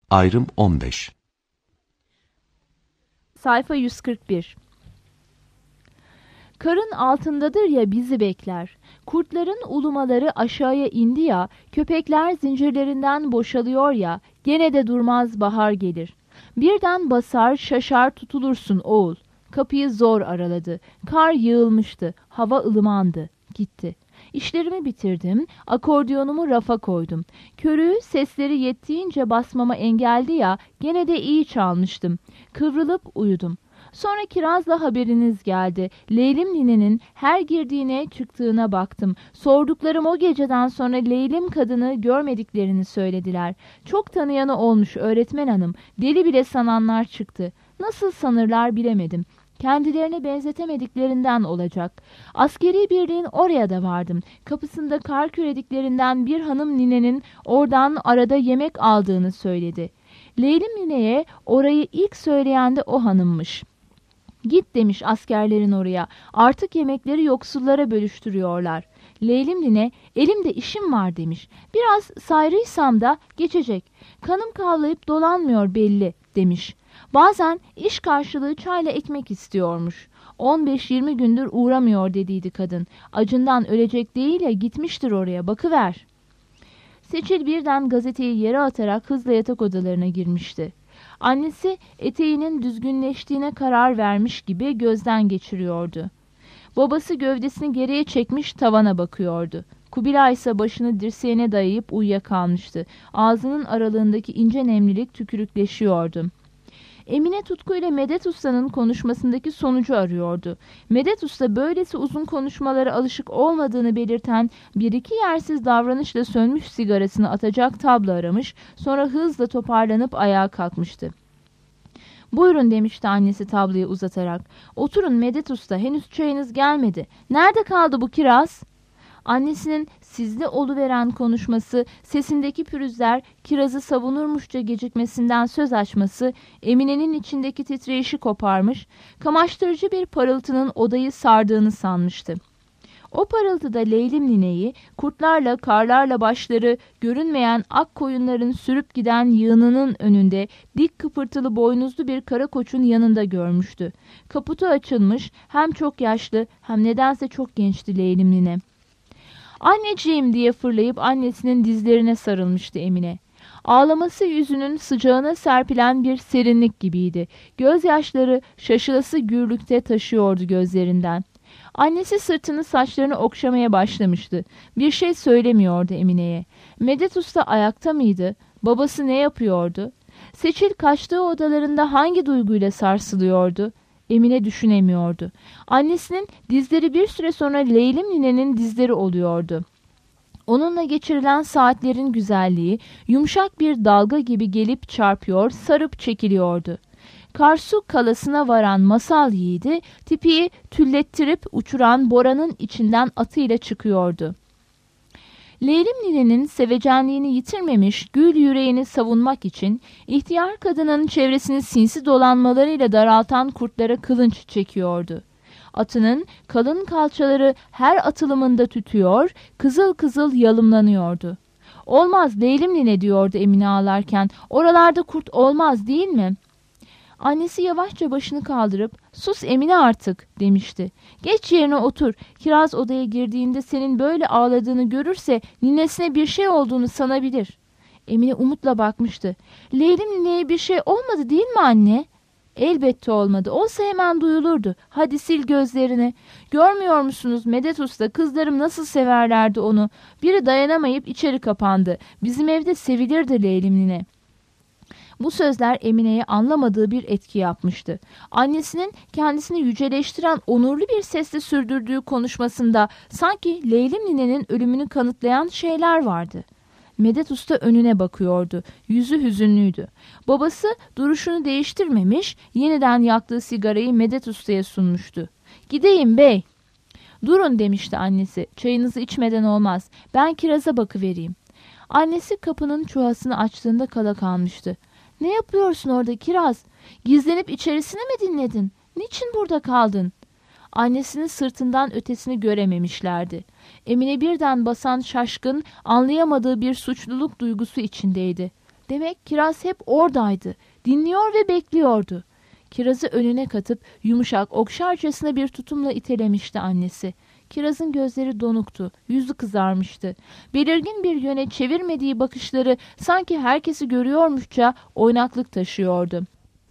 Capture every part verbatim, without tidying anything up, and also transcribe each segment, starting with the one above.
Ayrım on beş. Sayfa yüz kırk bir. Karın altındadır ya bizi bekler. Kurtların ulumaları aşağıya indi ya, köpekler zincirlerinden boşalıyor ya, gene de durmaz bahar gelir. Birden basar şaşar tutulursun oğul. Kapıyı zor araladı. Kar yığılmıştı. Hava ılımandı. Gitti. İşlerimi bitirdim. Akordiyonumu rafa koydum. Körüğü sesleri yettiğince basmama engeldi ya, gene de iyi çalmıştım. Kıvrılıp uyudum. Sonra kirazla haberiniz geldi. Leylim ninenin her girdiğine çıktığına baktım. Sorduklarım o geceden sonra Leylim kadını görmediklerini söylediler. Çok tanıyanı olmuş öğretmen hanım. Deli bile sananlar çıktı. Nasıl sanırlar bilemedim. Kendilerine benzetemediklerinden olacak. Askeri birliğin oraya da vardım. Kapısında kar kürediklerinden bir hanım ninenin oradan arada yemek aldığını söyledi. Leylim nineye orayı ilk söyleyen de o hanımmış. Git demiş askerlerin oraya. Artık yemekleri yoksullara bölüştürüyorlar. Leylim nine elimde işim var demiş. Biraz sayrıysam da geçecek. Kanım kavlayıp dolanmıyor belli demiş. Bazen iş karşılığı çayla ekmek istiyormuş. on beş yirmi gündür uğramıyor dediydi kadın. Acından ölecek değil ya gitmiştir oraya bakıver. Seçil birden gazeteyi yere atarak hızla yatak odalarına girmişti. Annesi eteğinin düzgünleştiğine karar vermiş gibi gözden geçiriyordu. Babası gövdesini geriye çekmiş tavana bakıyordu. Kubilay ise başını dirseğine dayayıp uyuyakalmıştı. Ağzının aralığındaki ince nemlilik tükürükleşiyordu. Emine Tutku ile Medet Usta'nın konuşmasındaki sonucu arıyordu. Medet Usta böylesi uzun konuşmalara alışık olmadığını belirten bir iki yersiz davranışla sönmüş sigarasını atacak tablo aramış, sonra hızla toparlanıp ayağa kalkmıştı. Buyurun demişti annesi tabloyu uzatarak. Oturun Medet Usta, henüz çayınız gelmedi. Nerede kaldı bu kiraz? Annesinin sizde oluveren konuşması, sesindeki pürüzler, kirazı savunurmuşça gecikmesinden söz açması, Emine'nin içindeki titreyişi koparmış, kamaştırıcı bir parıltının odayı sardığını sanmıştı. O parıltıda Leylim nineyi, kurtlarla, karlarla başları görünmeyen ak koyunların sürüp giden yığınının önünde dik kıpırtılı boynuzlu bir kara koçun yanında görmüştü. Kaputu açılmış, hem çok yaşlı hem nedense çok gençti Leylim nine. Anneciğim diye fırlayıp annesinin dizlerine sarılmıştı Emine. Ağlaması yüzünün sıcağına serpilen bir serinlik gibiydi. Gözyaşları şaşılası gürlükte taşıyordu gözlerinden. Annesi sırtını saçlarını okşamaya başlamıştı. Bir şey söylemiyordu Emine'ye. Medet Usta ayakta mıydı? Babası ne yapıyordu? Seçil kaçtığı odalarında hangi duyguyla sarsılıyordu? Emine düşünemiyordu. Annesinin dizleri bir süre sonra Leylim ninenin dizleri oluyordu. Onunla geçirilen saatlerin güzelliği yumuşak bir dalga gibi gelip çarpıyor, sarıp çekiliyordu. Karsu kalasına varan masal yiğidi tipiyi tüllettirip uçuran boranın içinden atıyla çıkıyordu. Leylim ninenin sevecenliğini yitirmemiş gül yüreğini savunmak için ihtiyar kadının çevresini sinsi dolanmalarıyla daraltan kurtlara kılınç çekiyordu. Atının kalın kalçaları her atılımında tütüyor, kızıl kızıl yalımlanıyordu. "Olmaz Leylim nine," diyordu Emine ağlarken. "Oralarda kurt olmaz değil mi?" Annesi yavaşça başını kaldırıp "Sus Emine artık," demişti. "Geç yerine otur. Kiraz odaya girdiğinde senin böyle ağladığını görürse ninesine bir şey olduğunu sanabilir." Emine umutla bakmıştı. "Leylim nineye bir şey olmadı değil mi anne?" "Elbette olmadı. Olsa hemen duyulurdu. Hadi sil gözlerini. Görmüyor musunuz Medet Usta, kızlarım nasıl severlerdi onu. Biri dayanamayıp içeri kapandı. Bizim evde sevilirdi Leylim nine." Bu sözler Emine'ye anlamadığı bir etki yapmıştı. Annesinin kendisini yüceleştiren onurlu bir sesle sürdürdüğü konuşmasında sanki Leylim ninenin ölümünü kanıtlayan şeyler vardı. Medet Usta önüne bakıyordu. Yüzü hüzünlüydü. Babası duruşunu değiştirmemiş, yeniden yaktığı sigarayı Medet Usta'ya sunmuştu. "Gideyim bey." "Durun," demişti annesi. "Çayınızı içmeden olmaz. Ben kiraza bakıvereyim." Annesi kapının çuhasını açtığında kala kalmıştı. "Ne yapıyorsun orada Kiraz? Gizlenip içerisine mi dinledin? Niçin burada kaldın?" Annesinin sırtından ötesini görememişlerdi. Emine birden basan şaşkın, anlayamadığı bir suçluluk duygusu içindeydi. Demek Kiraz hep oradaydı. Dinliyor ve bekliyordu. Kirazı önüne katıp yumuşak, okşarcasına bir tutumla itelemişti annesi. Kiraz'ın gözleri donuktu, yüzü kızarmıştı. Belirgin bir yöne çevirmediği bakışları sanki herkesi görüyormuşça oynaklık taşıyordu.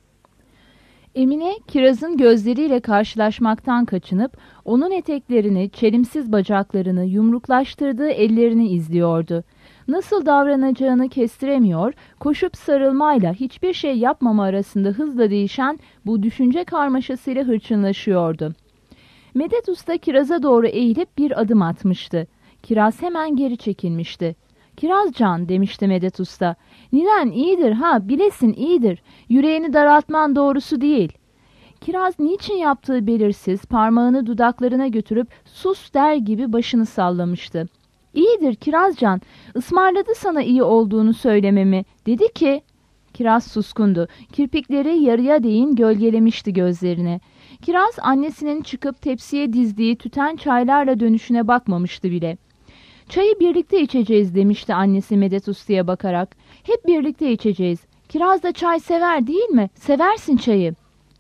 Emine, Kiraz'ın gözleriyle karşılaşmaktan kaçınıp, onun eteklerini, çelimsiz bacaklarını, yumruklaştırdığı ellerini izliyordu. Nasıl davranacağını kestiremiyor, koşup sarılmayla hiçbir şey yapmama arasında hızla değişen bu düşünce karmaşasıyla hırçınlaşıyordu. Medet Usta Kiraz'a doğru eğilip bir adım atmıştı. Kiraz hemen geri çekilmişti. "Kirazcan," demişti Medet Usta. "Ninen iyidir ha, bilesin iyidir. Yüreğini daraltman doğrusu değil." Kiraz niçin yaptığı belirsiz, parmağını dudaklarına götürüp sus der gibi başını sallamıştı. "İyidir Kirazcan, ısmarladı sana iyi olduğunu söylememi. Dedi ki..." Kiraz suskundu. Kirpikleri yarıya değin gölgelemişti gözlerini. Kiraz annesinin çıkıp tepsiye dizdiği tüten çaylarla dönüşüne bakmamıştı bile. "Çayı birlikte içeceğiz," demişti annesi Medet Usta'ya bakarak. "Hep birlikte içeceğiz. Kiraz da çay sever değil mi? Seversin çayı."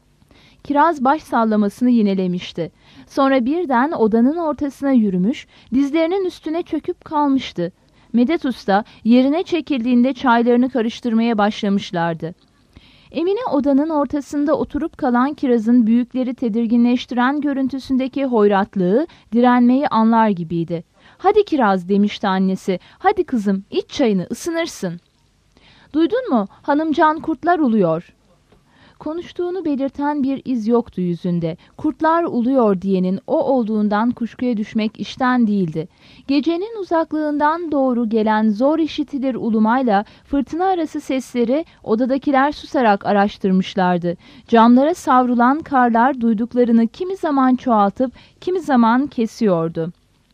Kiraz baş sallamasını yinelemişti. Sonra birden odanın ortasına yürümüş, dizlerinin üstüne çöküp kalmıştı. Medet Usta yerine çekildiğinde çaylarını karıştırmaya başlamışlardı. Emine odanın ortasında oturup kalan Kiraz'ın büyükleri tedirginleştiren görüntüsündeki hoyratlığı, direnmeyi anlar gibiydi. "Hadi Kiraz," demişti annesi. "Hadi kızım, iç çayını, ısınırsın." "Duydun mu? Hanımcan kurtlar uluyor." Konuştuğunu belirten bir iz yoktu yüzünde. Kurtlar uluyor diyenin o olduğundan kuşkuya düşmek işten değildi. Gecenin uzaklığından doğru gelen zor işitilir ulumayla fırtına arası sesleri odadakiler susarak araştırmışlardı. Camlara savrulan karlar duyduklarını kimi zaman çoğaltıp kimi zaman kesiyordu.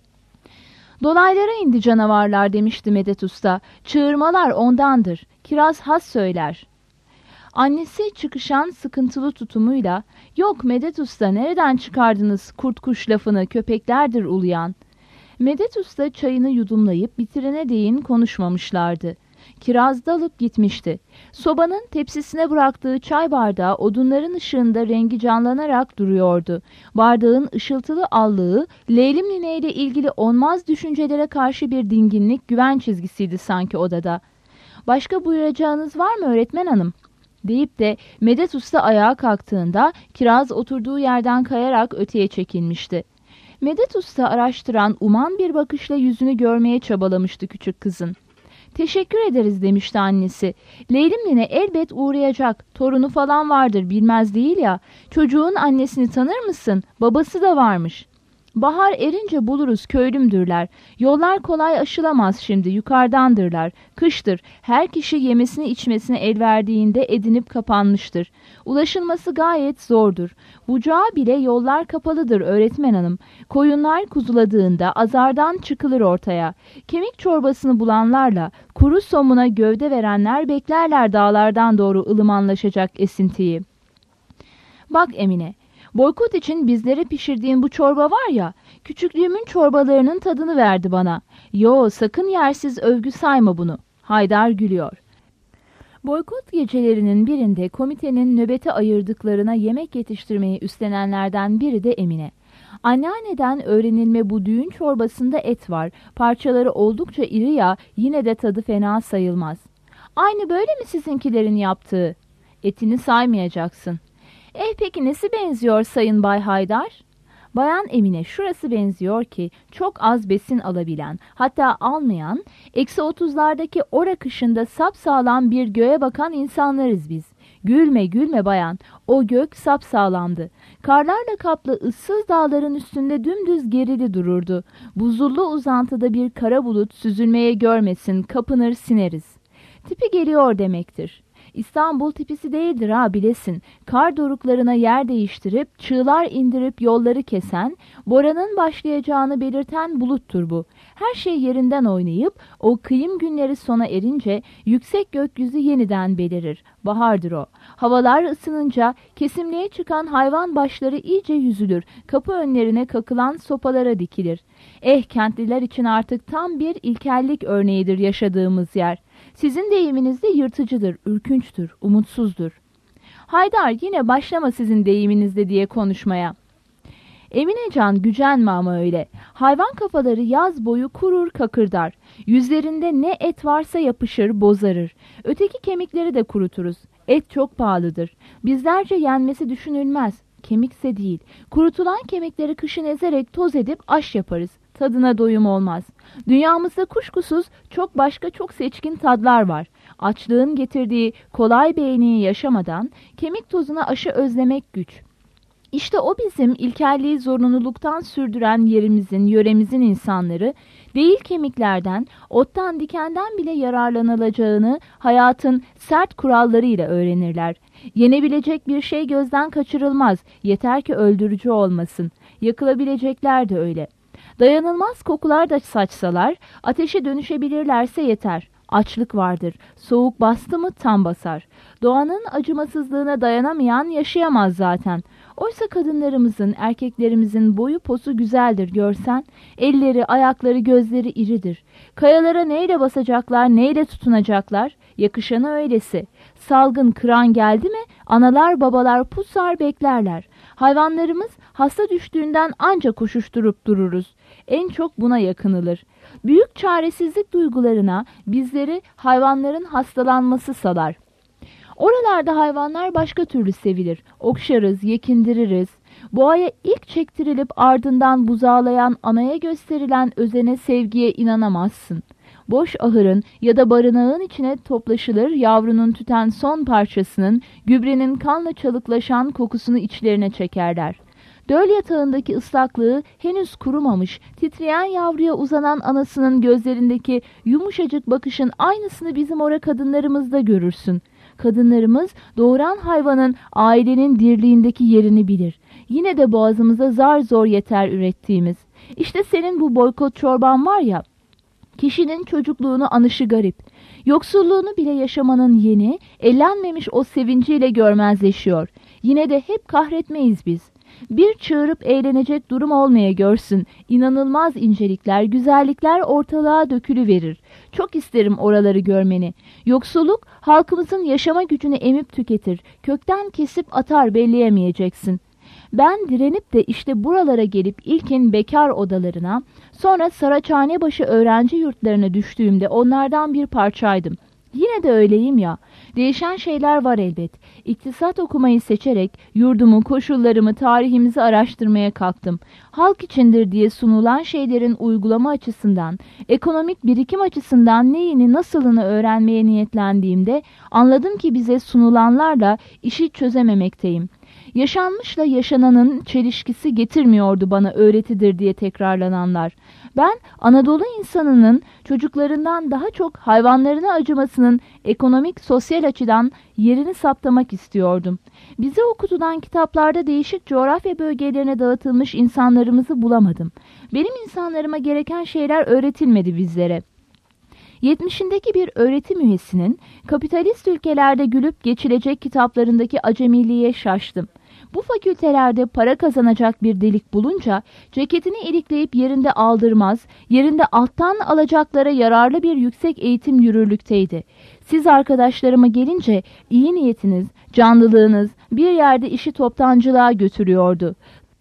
"Dolaylara indi canavarlar," demişti Medet Usta. "Çığırmalar ondandır. Kiraz has söyler." Annesi çıkışan sıkıntılı tutumuyla "Yok Medet Usta, nereden çıkardınız kurt kuş lafını, köpeklerdir uluyan." Medet Usta çayını yudumlayıp bitirene değin konuşmamışlardı. Kiraz dalıp gitmişti. Sobanın tepsisine bıraktığı çay bardağı odunların ışığında rengi canlanarak duruyordu. Bardağın ışıltılı allığı Leylim Nine ile ilgili olmaz düşüncelere karşı bir dinginlik, güven çizgisiydi sanki odada. "Başka buyuracağınız var mı öğretmen hanım?" deyip de Medet Usta ayağa kalktığında Kiraz oturduğu yerden kayarak öteye çekilmişti. Medet Usta araştıran, uman bir bakışla yüzünü görmeye çabalamıştı küçük kızın. "Teşekkür ederiz," demişti annesi. "Leylim Nine elbet uğrayacak. Torunu falan vardır, bilmez değil ya. Çocuğun annesini tanır mısın? Babası da varmış." "Bahar erince buluruz, köylümdürler. Yollar kolay aşılamaz şimdi, yukarıdandırlar. Kıştır, her kişi yemesini içmesine el verdiğinde edinip kapanmıştır. Ulaşılması gayet zordur. Bucağa bile yollar kapalıdır öğretmen hanım. Koyunlar kuzuladığında azardan çıkılır ortaya. Kemik çorbasını bulanlarla kuru somuna gövde verenler beklerler dağlardan doğru ılımanlaşacak esintiyi." "Bak Emine, boykot için bizlere pişirdiğin bu çorba var ya, küçüklüğümün çorbalarının tadını verdi bana. Yo, sakın yersiz övgü sayma bunu." Haydar gülüyor. Boykot gecelerinin birinde komitenin nöbete ayırdıklarına yemek yetiştirmeyi üstlenenlerden biri de Emine. Anneanneden öğrenilme bu düğün çorbasında et var. Parçaları oldukça iri ya, yine de tadı fena sayılmaz. "Aynı böyle mi sizinkilerin yaptığı?" "Etini saymayacaksın." "Eh peki nesi benziyor Sayın Bay Haydar?" Bayan Emine, şurası benziyor ki çok az besin alabilen, hatta almayan, eksi otuzlardaki ora kışında sapsağlam bir göğe bakan insanlarız biz. Gülme gülme bayan, o gök sapsağlamdı. Karlarla kaplı ıssız dağların üstünde dümdüz gerili dururdu. Buzullu uzantıda bir kara bulut süzülmeye görmesin, kapınır sineriz. Tipi geliyor demektir. İstanbul tipisi değildir ha, bilesin. Kar doruklarına yer değiştirip, çığlar indirip yolları kesen, boranın başlayacağını belirten buluttur bu. Her şey yerinden oynayıp, o kıyım günleri sona erince, yüksek gökyüzü yeniden belirir. Bahardır o. Havalar ısınınca, kesimliğe çıkan hayvan başları iyice yüzülür. Kapı önlerine kakılan sopalara dikilir. Eh, kentliler için artık tam bir ilkellik örneğidir yaşadığımız yer. Sizin deyiminizde yırtıcıdır, ürkünçtür, umutsuzdur. Haydar yine başlama sizin deyiminizde diye konuşmaya. Eminecan gücenme ama öyle. Hayvan kafaları yaz boyu kurur kakırdar. Yüzlerinde ne et varsa yapışır bozarır. Öteki kemikleri de kuruturuz. Et çok pahalıdır. Bizlerce yenmesi düşünülmez. Kemikse değil. Kurutulan kemikleri kışın ezerek toz edip aş yaparız. Tadına doyum olmaz. Dünyamızda kuşkusuz çok başka çok seçkin tadlar var. Açlığın getirdiği kolay beğeniyi yaşamadan kemik tozuna aşı özlemek güç. İşte o bizim ilkelliği zorunluluktan sürdüren yerimizin, yöremizin insanları değil kemiklerden, ottan, dikenden bile yararlanılacağını hayatın sert kurallarıyla öğrenirler. Yenebilecek bir şey gözden kaçırılmaz, yeter ki öldürücü olmasın. Yakılabilecekler de öyle. Dayanılmaz kokular da saçsalar, ateşe dönüşebilirlerse yeter. Açlık vardır, soğuk bastı mı tam basar. Doğanın acımasızlığına dayanamayan yaşayamaz zaten. Oysa kadınlarımızın, erkeklerimizin boyu posu güzeldir görsen, elleri, ayakları, gözleri iridir. Kayalara neyle basacaklar, neyle tutunacaklar? Yakışanı öylesi. Salgın, kıran geldi mi, analar babalar pusar beklerler. Hayvanlarımız hasta düştüğünden anca koşuşturup dururuz. En çok buna yakınılır. Büyük çaresizlik duygularına bizleri hayvanların hastalanması salar. Oralarda hayvanlar başka türlü sevilir. Okşarız, yekindiririz. Boğaya ilk çektirilip ardından buzağlayan anaya gösterilen özene, sevgiye inanamazsın. Boş ahırın ya da barınağın içine toplaşılır, yavrunun tüten son parçasının, gübrenin kanla çalıklaşan kokusunu içlerine çekerler. Döl yatağındaki ıslaklığı henüz kurumamış, titreyen yavruya uzanan anasının gözlerindeki yumuşacık bakışın aynısını bizim ora kadınlarımızda görürsün. Kadınlarımız doğuran hayvanın ailenin dirliğindeki yerini bilir. Yine de boğazımıza zar zor yeter ürettiğimiz. İşte senin bu boykot çorban var ya, kişinin çocukluğunu anışı garip. Yoksulluğunu bile yaşamanın yeni, ellenmemiş o sevinciyle görmezleşiyor. Yine de hep kahretmeyiz biz. Bir çığırıp eğlenecek durum olmaya görsün. İnanılmaz incelikler, güzellikler ortalığa dökülüverir. Çok isterim oraları görmeni. Yoksulluk halkımızın yaşama gücünü emip tüketir. Kökten kesip atar belleyemeyeceksin. Ben direnip de işte buralara gelip ilkin bekar odalarına, sonra Saraçhanebaşı öğrenci yurtlarına düştüğümde onlardan bir parçaydım. Yine de öyleyim ya. Değişen şeyler var elbet. İktisat okumayı seçerek yurdumu, koşullarımı, tarihimizi araştırmaya kalktım. Halk içindir diye sunulan şeylerin uygulama açısından, ekonomik birikim açısından neyini, nasılını öğrenmeye niyetlendiğimde anladım ki bize sunulanlarla işi çözememekteyim. Yaşanmışla yaşananın çelişkisi getirmiyordu bana öğretidir diye tekrarlananlar. Ben Anadolu insanının çocuklarından daha çok hayvanlarına acımasının ekonomik, sosyal açıdan yerini saptamak istiyordum. Bize okutulan kitaplarda değişik coğrafya bölgelerine dağıtılmış insanlarımızı bulamadım. Benim insanlarıma gereken şeyler öğretilmedi bizlere. Yetmişindeki bir öğretim üyesinin kapitalist ülkelerde gülüp geçilecek kitaplarındaki acemiliğe şaştım. Bu fakültelerde para kazanacak bir delik bulunca ceketini ilikleyip yerinde aldırmaz, yerinde alttan alacaklara yararlı bir yüksek eğitim yürürlükteydi. Siz arkadaşlarıma gelince iyi niyetiniz, canlılığınız bir yerde işi toptancılığa götürüyordu.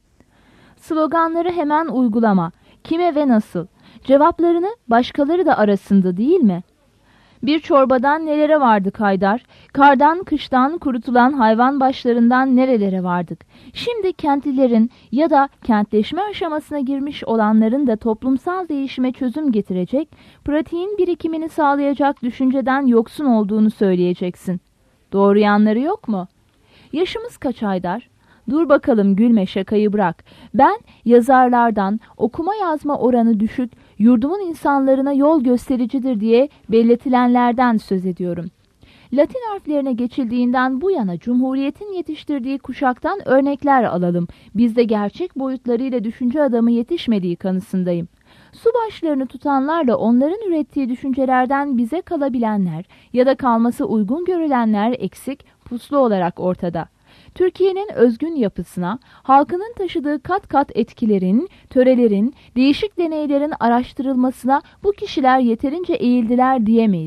Sloganları hemen uygulama, kime ve nasıl? Cevaplarını başkaları da arasında değil mi? Bir çorbadan nelere vardık Haydar? Kardan, kıştan kurutulan hayvan başlarından nerelere vardık? Şimdi kentlilerin ya da kentleşme aşamasına girmiş olanların da toplumsal değişime çözüm getirecek, pratiğin birikimini sağlayacak düşünceden yoksun olduğunu söyleyeceksin. Doğru yanları yok mu? Yaşımız kaç Haydar? Dur bakalım gülme, şakayı bırak. Ben yazarlardan okuma yazma oranı düşük, yurdumun insanlarına yol göstericidir diye belletilenlerden söz ediyorum. Latin harflerine geçildiğinden bu yana Cumhuriyet'in yetiştirdiği kuşaktan örnekler alalım. Bizde gerçek boyutlarıyla düşünce adamı yetişmediği kanısındayım. Su başlarını tutanlarla onların ürettiği düşüncelerden bize kalabilenler ya da kalması uygun görülenler eksik, puslu olarak ortada. Türkiye'nin özgün yapısına, halkının taşıdığı kat kat etkilerin, törelerin, değişik deneylerin araştırılmasına bu kişiler yeterince eğildiler diyemeyiz.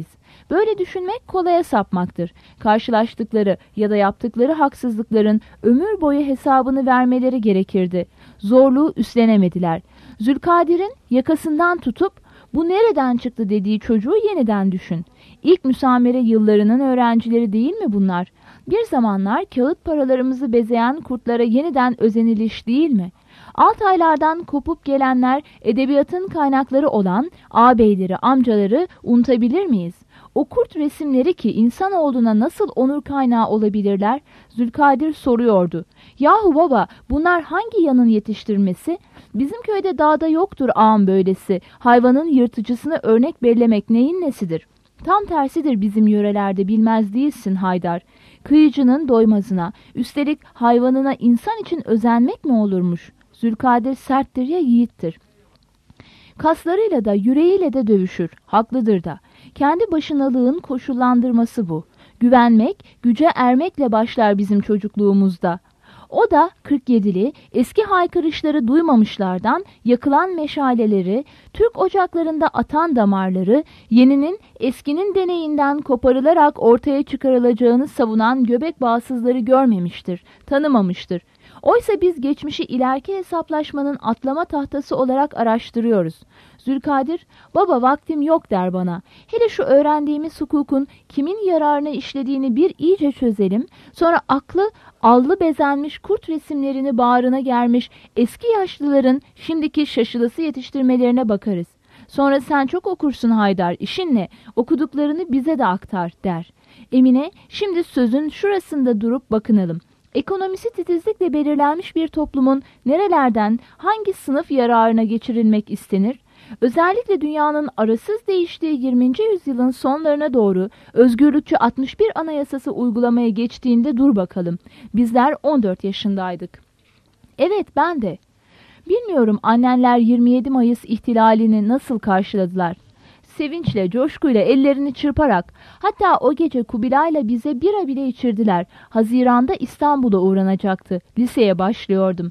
Böyle düşünmek kolaya sapmaktır. Karşılaştıkları ya da yaptıkları haksızlıkların ömür boyu hesabını vermeleri gerekirdi. Zorluğu üstlenemediler. Zülkadir'in yakasından tutup "Bu nereden çıktı?" dediği çocuğu yeniden düşün. İlk müsamere yıllarının öğrencileri değil mi bunlar? Bir zamanlar kağıt paralarımızı bezeyen kurtlara yeniden özeniliş değil mi? Altaylardan kopup gelenler edebiyatın kaynakları olan ağabeyleri, amcaları unutabilir miyiz? O kurt resimleri ki insanoğluna nasıl onur kaynağı olabilirler? Zülkadir soruyordu. Yahu baba, bunlar hangi yanın yetiştirmesi? Bizim köyde dağda yoktur ağam böylesi. Hayvanın yırtıcısını örnek bellemek neyin nesidir? Tam tersidir bizim yörelerde, bilmez değilsin Haydar. Kıyıcının doymazına, üstelik hayvanına insan için özenmek mi olurmuş? Zülkadir serttir ya yiğittir. Kaslarıyla da yüreğiyle de dövüşür, haklıdır da. Kendi başınalığın koşullandırması bu. Güvenmek, güce ermekle başlar bizim çocukluğumuzda. O da kırk yedili eski haykırışları duymamışlardan yakılan meşaleleri, Türk ocaklarında atan damarları, yeninin eskinin deneyinden koparılarak ortaya çıkarılacağını savunan göbek bağsızları görmemiştir, tanımamıştır. Oysa biz geçmişi ileriki hesaplaşmanın atlama tahtası olarak araştırıyoruz. Zülkadir, baba vaktim yok der bana. Hele şu öğrendiğimiz hukukun kimin yararına işlediğini bir iyice çözelim. Sonra aklı allı bezenmiş kurt resimlerini bağrına germiş eski yaşlıların şimdiki şaşılısı yetiştirmelerine bakarız. Sonra sen çok okursun Haydar, işin ne? Okuduklarını bize de aktar der. Emine, şimdi sözün şurasında durup bakınalım. Ekonomisi titizlikle belirlenmiş bir toplumun nerelerden, hangi sınıf yararına geçirilmek istenir? Özellikle dünyanın arasız değiştiği yirminci yüzyılın sonlarına doğru özgürlükçü altmış bir anayasası uygulamaya geçtiğinde dur bakalım. Bizler on dört yaşındaydık. Evet, ben de. Bilmiyorum annenler yirmi yedi Mayıs ihtilalini nasıl karşıladılar? Sevinçle, coşkuyla, ellerini çırparak, hatta o gece Kubilay'la bize bira bile içirdiler. Haziranda İstanbul'a uğranacaktı. Liseye başlıyordum.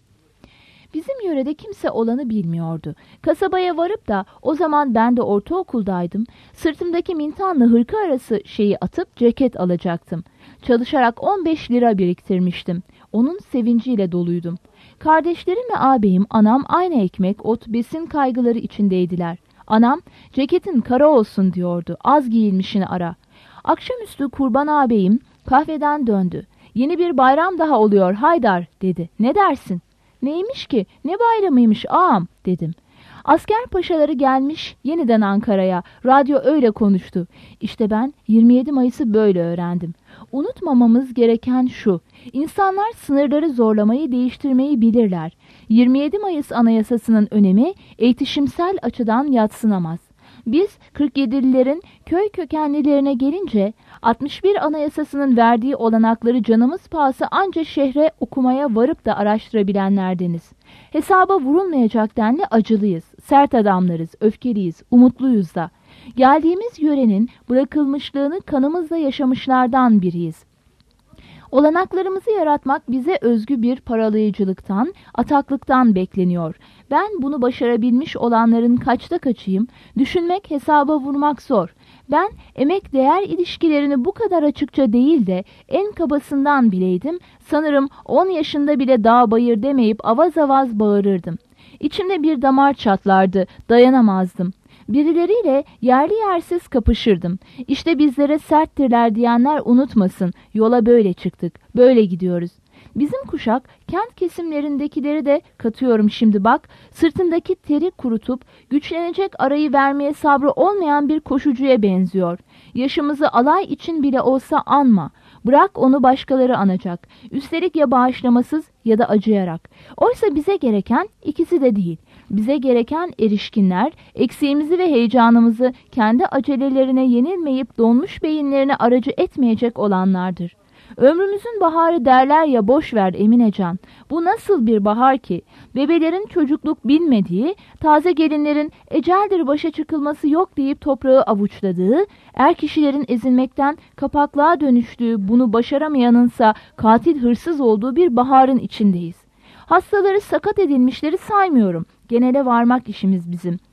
Bizim yörede kimse olanı bilmiyordu. Kasabaya varıp da, o zaman ben de ortaokuldaydım, sırtımdaki mintanla hırka arası şeyi atıp ceket alacaktım. Çalışarak on beş lira biriktirmiştim. Onun sevinciyle doluydum. Kardeşlerim ve ağabeyim, anam aynı ekmek, ot, besin kaygıları içindeydiler. Anam, ceketin kara olsun diyordu, az giyilmişini ara. Akşamüstü Kurban ağabeyim kahveden döndü. Yeni bir bayram daha oluyor Haydar dedi. Ne dersin? Neymiş ki? Ne bayramıymış ağam dedim. Asker paşaları gelmiş yeniden Ankara'ya. Radyo öyle konuştu. İşte ben yirmi yedi Mayıs'ı böyle öğrendim. Unutmamamız gereken şu. İnsanlar sınırları zorlamayı, değiştirmeyi bilirler. yirmi yedi Mayıs Anayasası'nın önemi eğitişimsel açıdan yadsınamaz. Biz kırk yedililerin köy kökenlilerine gelince altmış bir Anayasası'nın verdiği olanakları canımız pahası anca şehre okumaya varıp da araştırabilenlerdeniz. Hesaba vurulmayacak denli acılıyız, sert adamlarız, öfkeliyiz, umutluyuz da. Geldiğimiz yörenin bırakılmışlığını kanımızla yaşamışlardan biriyiz. Olanaklarımızı yaratmak bize özgü bir paralayıcılıktan, ataklıktan bekleniyor. Ben bunu başarabilmiş olanların kaçta kaçıyım, düşünmek, hesaba vurmak zor. Ben emek değer ilişkilerini bu kadar açıkça değil de en kabasından bileydim, sanırım on yaşında bile dağ bayır demeyip avaz avaz bağırırdım. İçimde bir damar çatlardı, dayanamazdım. Birileriyle yerli yersiz kapışırdım. İşte bizlere serttirler diyenler unutmasın. Yola böyle çıktık. Böyle gidiyoruz. Bizim kuşak kent kesimlerindekileri de katıyorum şimdi bak. Sırtındaki teri kurutup güçlenecek arayı vermeye sabrı olmayan bir koşucuya benziyor. Yaşımızı alay için bile olsa anma. Bırak onu başkaları anacak. Üstelik ya bağışlamasız ya da acıyarak. Oysa bize gereken ikisi de değil. Bize gereken erişkinler, eksiğimizi ve heyecanımızı kendi acelelerine yenilmeyip donmuş beyinlerine aracı etmeyecek olanlardır. Ömrümüzün baharı derler ya, boş ver Eminecan. Bu nasıl bir bahar ki? Bebelerin çocukluk bilmediği, taze gelinlerin eceldir başa çıkılması yok deyip toprağı avuçladığı, er kişilerin ezilmekten kapaklığa dönüştüğü, bunu başaramayanınsa katil hırsız olduğu bir baharın içindeyiz. Hastaları, sakat edilmişleri saymıyorum. Genele varmak işimiz bizim.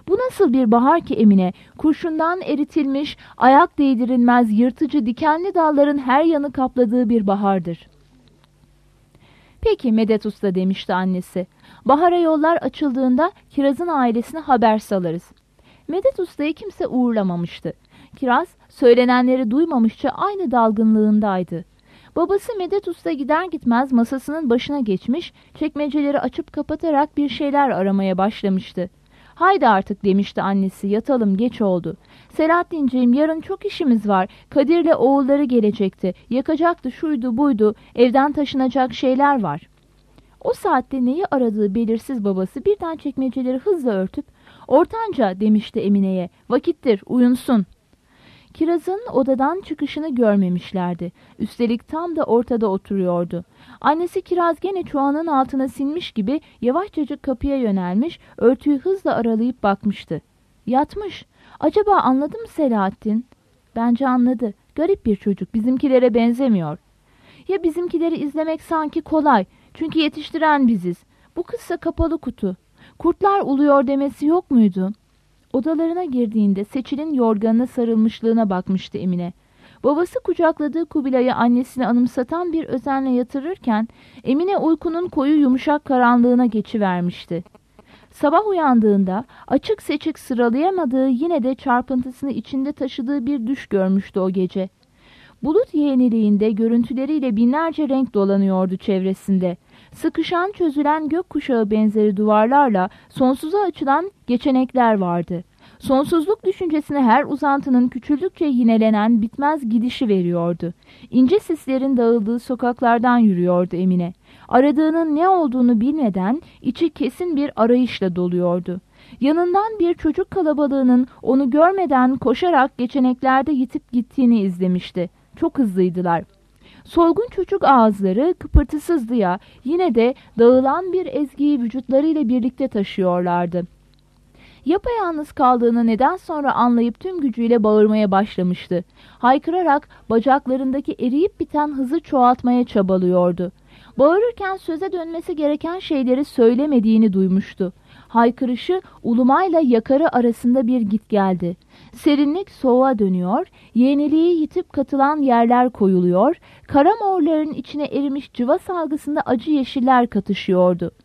Bu nasıl bir bahar ki Emine? Kurşundan eritilmiş, ayak değdirilmez, yırtıcı, dikenli dalların her yanı kapladığı bir bahardır. Peki Medet Usta, demişti annesi. Bahara yollar açıldığında Kiraz'ın ailesine haber salarız. Medet Usta'yı kimse uğurlamamıştı. Kiraz söylenenleri duymamışça aynı dalgınlığındaydı. Babası Medet Usta gider gitmez masasının başına geçmiş, çekmeceleri açıp kapatarak bir şeyler aramaya başlamıştı. Haydi artık, demişti annesi, yatalım, geç oldu. Selahattinciğim, yarın çok işimiz var. Kadir'le oğulları gelecekti. Yakacaktı, şuydu buydu, evden taşınacak şeyler var. O saatte neyi aradığı belirsiz babası birden çekmeceleri hızla örtüp, ortanca, demişti Emine'ye, vakittir, uyunsun. Kiraz'ın odadan çıkışını görmemişlerdi. Üstelik tam da ortada oturuyordu. Annesi Kiraz gene çuağının altına sinmiş gibi yavaşçacık kapıya yönelmiş, örtüyü hızla aralayıp bakmıştı. Yatmış. Acaba anladı mı Selahattin? Bence anladı. Garip bir çocuk, bizimkilere benzemiyor. Ya bizimkileri izlemek sanki kolay, çünkü yetiştiren biziz. Bu kızsa kapalı kutu. Kurtlar uluyor demesi yok muydu? Odalarına girdiğinde Seçil'in yorganına sarılmışlığına bakmıştı Emine. Babası kucakladığı Kubilay'ı annesine anımsatan bir özenle yatırırken Emine uykunun koyu yumuşak karanlığına geçivermişti. Sabah uyandığında açık seçik sıralayamadığı, yine de çarpıntısını içinde taşıdığı bir düş görmüştü o gece. Bulut yeğeniliğinde görüntüleriyle binlerce renk dolanıyordu çevresinde. Sıkışan, çözülen gökkuşağı benzeri duvarlarla sonsuza açılan geçenekler vardı. Sonsuzluk düşüncesine her uzantının küçüldükçe yinelenen bitmez gidişi veriyordu. İnce sislerin dağıldığı sokaklardan yürüyordu Emine. Aradığının ne olduğunu bilmeden içi kesin bir arayışla doluyordu. Yanından bir çocuk kalabalığının onu görmeden koşarak geçeneklerde yitip gittiğini izlemişti. Çok hızlıydılar. Solgun çocuk ağızları kıpırtısızdı ya, yine de dağılan bir ezgiyi vücutlarıyla birlikte taşıyorlardı. Yapayalnız kaldığını neden sonra anlayıp tüm gücüyle bağırmaya başlamıştı. Haykırarak bacaklarındaki eriyip biten hızı çoğaltmaya çabalıyordu. Bağırırken söze dönmesi gereken şeyleri söylemediğini duymuştu. Haykırışı ulumayla yakarı arasında bir gitgeldi. Serinlik soğuğa dönüyor, yeğeniliği yitip katılan yerler koyuluyor, kara morların içine erimiş cıva salgısında acı yeşiller katışıyordu.